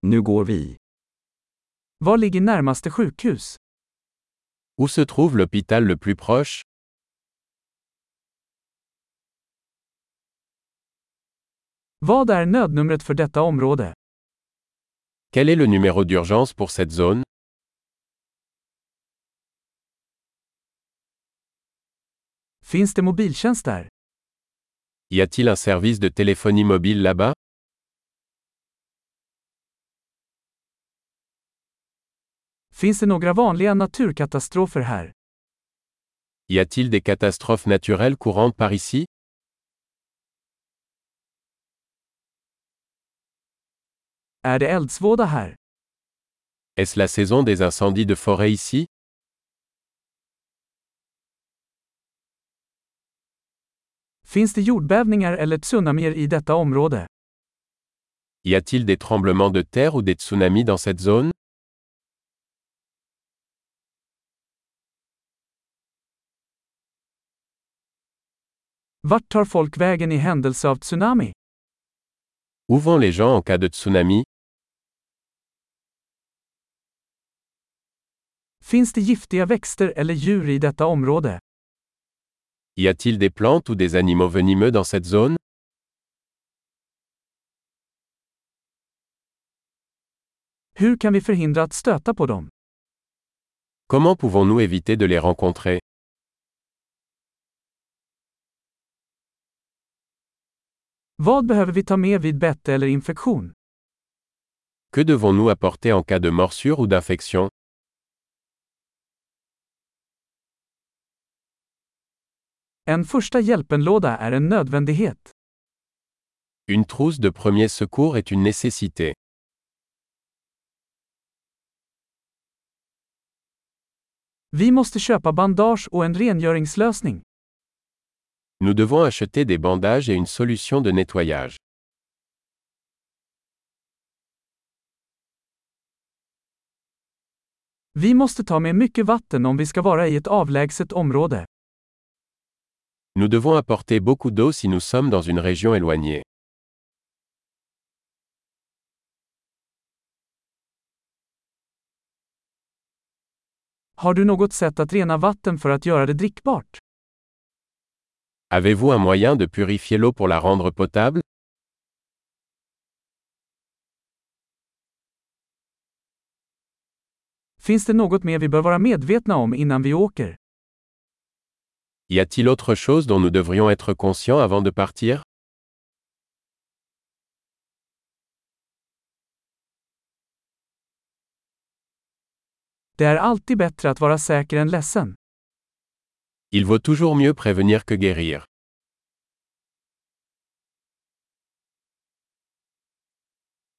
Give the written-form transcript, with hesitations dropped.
Nu går vi. Var ligger närmaste sjukhus? Où se trouve l'hôpital le plus proche? Vad är nödnumret för detta område? Quel est le numéro d'urgence pour cette zone? Finns det mobiltjänst där? Y a-t-il un service de téléphonie mobile là-bas? Finns det några vanliga naturkatastrofer här? Y a-t-il des catastrophes naturelles courantes par ici? Är det eldsvåda här? Est-ce la saison des incendies de forêt ici? Finns det jordbävningar eller tsunamier i detta område? Y a-t-il des tremblements de terre ou des tsunamis dans cette zone? Vart tar folk vägen i händelse av tsunami? Où vont les gens en cas de tsunami? Finns det giftiga växter eller djur i detta område? Y a-t-il des plantes ou des animaux venimeux dans cette zone? Hur kan vi förhindra att stöta på dem? Comment pouvons-nous éviter de les rencontrer? Vad behöver vi ta med vid bett eller infektion? Que devons-nous apporter en cas de morsure ou d'infection? En första hjälpenlåda är en nödvändighet. Une trousse de premier secours est une nécessité. Vi måste köpa bandage och en rengöringslösning. Nous devons acheter des bandages et une solution de nettoyage. Vi måste ta med mycket vatten om vi ska vara i ett avlägset område. Nous devons apporter beaucoup d'eau si nous sommes dans une région éloignée. Har du något sätt att rena vatten för att göra det drickbart? Avez-vous un moyen de purifier l'eau pour la rendre potable? Finns det något mer vi bör vara medvetna om innan vi åker? Y a-t-il autre chose dont nous devrions être conscients avant de partir? Det är alltid bättre att vara säker än ledsen. Il vaut toujours mieux prévenir que guérir.